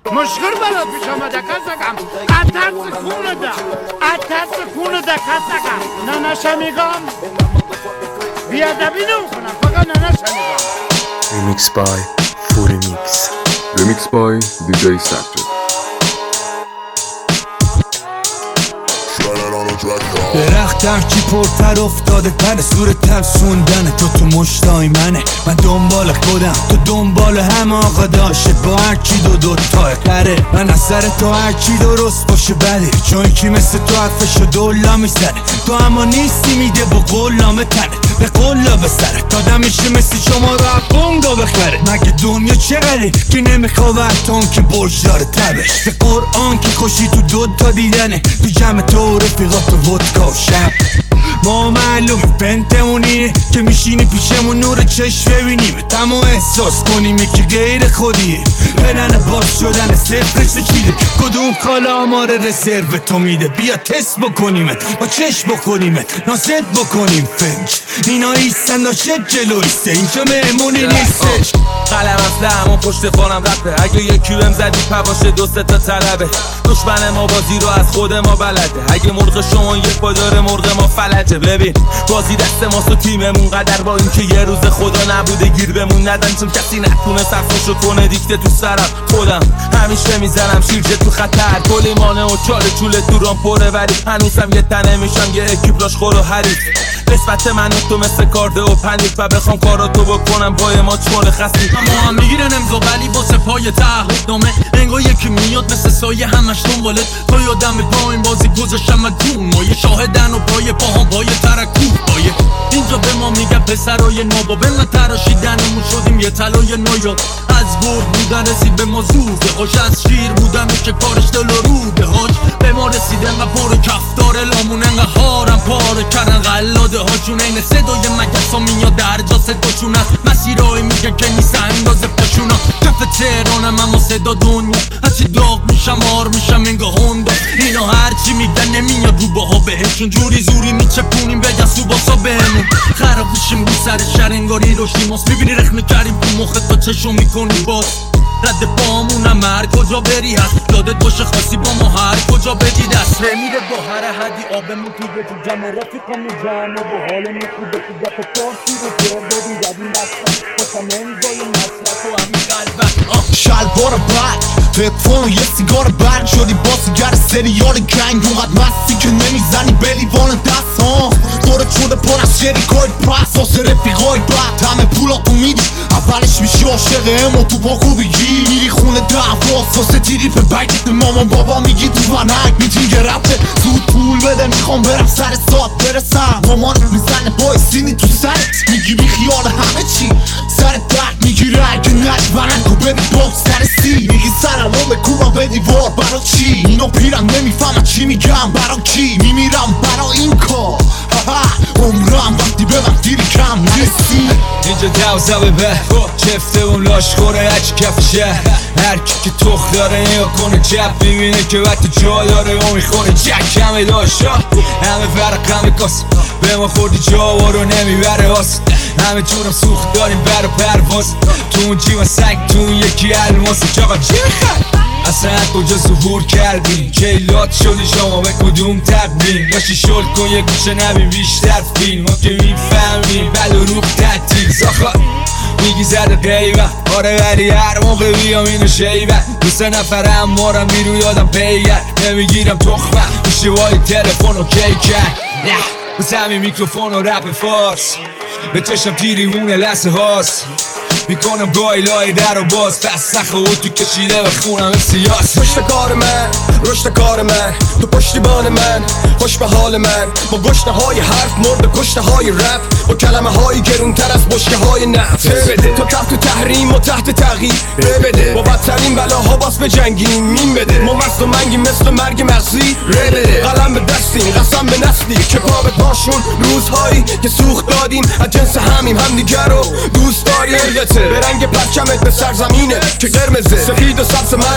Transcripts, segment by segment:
مشکل برات پیش آمده کسکم اترس خونه ده اترس خونه ده کسکم نه نشمیگم بیادبی نمیکنم فقط نه نشمیگم. Remix by Furimix. Remix by DJ Sector. درخت هرچی پرتر افتاده پر سور ترسوندن تو مشتای منه. من دنبال خودم تو دنبال هم آقا داشت با هرچی دو تای قره. من از سر تو هرچی درست باشه بده چون کی مثل تو حرفشو دولا میزنه. تو اما نیستی میده با قولامه تنه به قولا به سرت آدم میشه مثل شما رو بونگا بخره. مگه دنیا چقدره که نمیخواه وقتان که برش داره تبش. به قرآن که خوشی تو دوتا دیدنه تو جمع تو رفیقات و ودکا و شب. ما معلوم پنتمونیه که میشینی پیشمون نور چشم ببینیم تمام احساس کنیم که غیر خودیه. پلن باز شدن صفرش چیده کدوم کالا آمار رزرو تو میده. بیا تست بکنیمت با چشم بخونیمت نازد بکنیم فنج. اینا ایستن داشت جلو ایسته اینجا مهمونی نیستش. قلم اصله و پشت فانم رفته اگه یکی بهم زدی پواشه دو سه تا طلبه. دشمن ما بازی رو از خود ما بلده اگه مرغ شما یک پا داره مرغ ما فلجه. ببین بازی دست ماست و تیممون قدر با اینکه یه روز خدا نبوده گیر بمون ندن چون کسی نتونه صرفشو کنه دیکته تو سرم. خودم همیشه میزنم شیرجه تو خطر کلیمانه و چاله چوله دوران پره ولی هنوزم یه تنه میشم یه اکیپلاش خور و حریف. نسبت من و تو مثل کارده و پنیک و بخوام کاراتو بکنم پای ما چمال خستی. اما هم میگیرن امضا ولی واسه پای تعهد نامه انگار یکی میاد مثل سایه همش دنبالت. تا یادم پایین بازی گذاشتم دون ما یه شاهدن و پای پاهم پای ترکو پایه. اینجا به ما میگه پسرای نابا به من تراشیدنمون شدیم یه طلای نایاد. از برد بودن رسید به ما زوده هاش از شیر بودم که کارش دل و روده هاش به ما رسید انقدر پر کفتار لامون انقدر هارم پاره کردن غلاده هاشون این صدای مگسا میاد در جا صداشون هست مسیرهای میگه که نیست اندازه پاشونا. کف تهرانم اما صدا دنیا هرچی داغ میشم آر میشم انگاه هنده. اینا هرچی میگن نمیاد رو باها بهشون جوری زوری میچپونیم بگن سو باسا بهمون. خراب میشیم رو سر شهر انگاری روشی ماست میبینی رخ میکریم تو مخت تا چشو میکنی باز. رد پامونم هر کجا بری هست یادت باشه خاصی با ما هر کجا بدی دست نمیره با هر حدی آبمون توی تو جمع رفیقمون جمع با حالمون خوبه تو گفت پارسی رو جر بدیم زدیم دستم باشم نمیزای مصرف و همین قلبم. شلوار بد تلفن و یه سیگار برد شدی بازیگر سریال گنگ اونقدر مستی که نمیزنی به لیوان دست ها. دورت شده پر از شریکای پس واسه رفیقای بد همه پولاتو میدی اولش میشی عاشق اما تو باکو بگی میری خونه دعواست واسه تیری به بگید مامان بابا میگی تو ونک میتین که رفته زود پول بده میخوام برم سر ساعت برسم. مامانت میزنه بای سینی تو سرت میگی بی خیال همه چی سرت درد میگیره اگه نجبرن و بری باک سر سی میگی سرم رو بکوبم به دیوار برا چی. اینا پیرن نمیفهمن چی میگم برا کی میمیرم برا این کار عمرم وقتی به من دیری کم نرسی. اینجا دوزه به چفته اون لاش خوره هرچی کف شهر هر کی که تخ داره نیا کنه جب میبینه که وقتی جا داره اون میخونه جک همه داشت همه فرق همه کاس به ما خوردی جاوا رو نمیبره هاست همه جورم سوخت داریم بر و پرواز تو اون جیوان سنگ تو اون یکی الماس جاقا چی میخواد اصلا کجا ظهور کردی کیلات شدی شما به کدوم تبدیل باشی شل کن یه گوشه نبین بیشتر فیلم ما که میفهمیم بل و روح تعطیل زاخار میگی زده قیبه آره ولی هر موقع بیام اینو شیبه دو سه نفره هم مارم میرو یادم پیگر نمیگیرم تخمه میشه وای تلفن و کیکر بس همین میکروفون و رپ فارس به چشم تیریونه لحظه هاست میکنم گاهی لای در و باز پس نخه و تو کشیده و خونم سیاس. پشت کار من رشد کار من تو پشتیبان من خوش به حال من با گشته های حرف مرد کشته های رپ با کلمه های گرونتر از بشکه های نفت بده تو تحت تحریم و تحت تغییر بده با بدترین بلاها باز به جنگیم مین بده ما مست و منگیم مثل مرگ مغزی بده قلم به دستیم قسم به نسلی که پا به پاشون روزهایی که سوخت دادیم از جنس همیم همدیگر رو دوست داریم به رنگ پرچمت به سرزمینه که قرمزه سفید و سبز منم از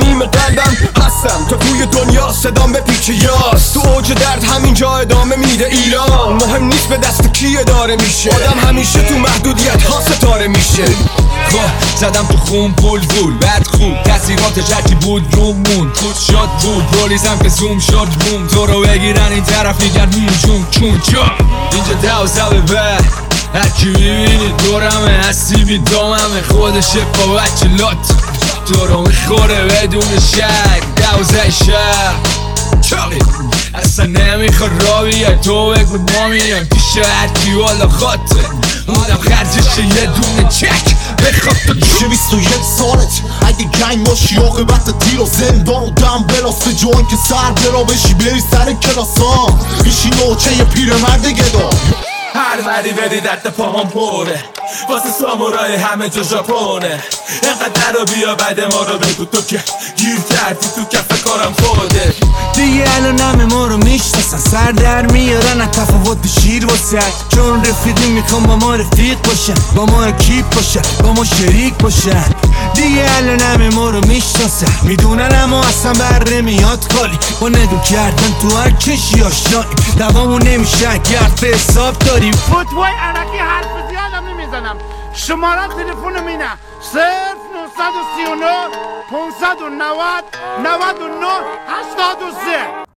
صمیم قلبم هستم تا توی دنیا صدام به پیچ یاست. تو اوج درد همینجا ادامه میده ایران. مهم نیست به دست کیه داره میشه، آدم همیشه تو محدودیت ها ستاره میشه. زدم تو خون پول بعد خوب تاثیراتش هرچی بود روم مون خود شد بود پولیسم که زوم شد بوم تو رو بگیرن این طرف میگن چون اینجا 12 به هرکی میبینی دورمه هستی بیداممه خودشه با بچه لات تو رو میخوره بدون شک 12 شب چاقی اصلا نمیخواد را بیای تو بگو ما میایم پیش هرکی والا خاطر اونم خرجشه یه دونه چک بخواب تو میشه 21 سالت اگه گنگ باشی عاقبت تیر و زندان و دم بلاست به جوان که سر برا بشی بری سر کلاسان میشی نوچه یه پیرمرد گدا هر وری بری دست پاهم پره واسه سامورای همه جا ژاپنه اینقدر رو بیا بعد ما رو بگو تو که گیر کردی تو کف کارم خوده دیگه الان همه ما رو میشناسن سر در میارن از تفاوت شیر واسه چون رفیقی میخوام با ما رفیق باشن با ما اکیپ باشن با ما شریک باشن دیگه الان همه ما رو میشناسن میدونن اما اصلا بر نمیاد کاری با ندو کردن تو هر کشی آشنایی دوامون نمیشه اگر به حساب داریم فوتبای عرقی حرف زیادم نمیزنم. شماره تلفن مینه 0939 590 99 83